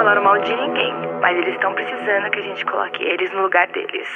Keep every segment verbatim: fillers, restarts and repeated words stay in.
falaram mal de ninguém, mas eles estão precisando que a gente coloque eles no lugar deles.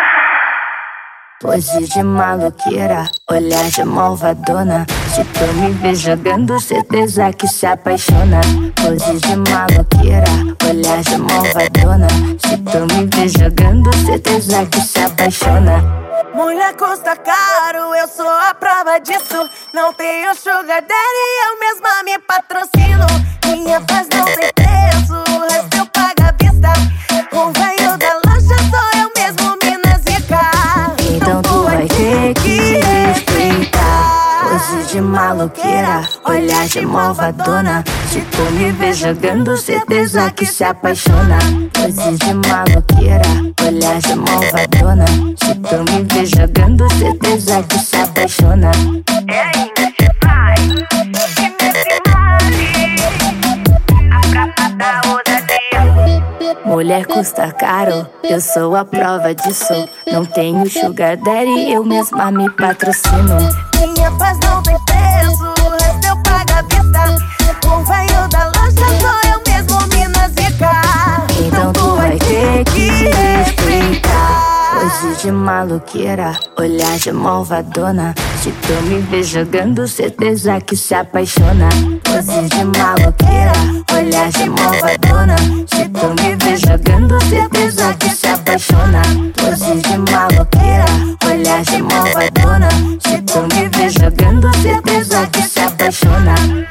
Pose de maloqueira, olhar de malvadona. Se tu me vê jogando, certeza que se apaixona. Pose de maloqueira, olhar de malvadona. Se tu me vê jogando, certeza que se apaixona. Mulher custa caro, eu sou a prova disso. Não tenho sugar daddy, eu mesma me patrocino. Minha paz não tem preço, o resto eu pago à vista. O velho da lancha sou eu mesmo, mina zica. Então tu vai ter que respeitar. Pose de maloqueira, olhar de malvadona. Se tu me vê jogando, certeza que se apaixona. Pose de maloqueira, olhar de malvadona. Se tu me vê jogando, certeza que se apaixona. É ainda que vai, que nesse male, a capa da outra dele. Mulher custa caro, eu sou a prova disso. Não tenho sugar daddy, eu mesma me patrocino. Minha paz não tem preço, o resto eu pago à vista. O velho da lancha sou eu mesmo, mina zica. Então tu vai ter que respeitar. Pose de maloqueira, olhar de malvadona. Se tu me vê jogando, certeza que se apaixona. Pose de maloqueira, olhar de malvadona. Se tu me vê jogando, certeza que se apaixona. Pose de maloqueira, olhar de malvadona. Se tu me vê jogando, certeza que se apaixona.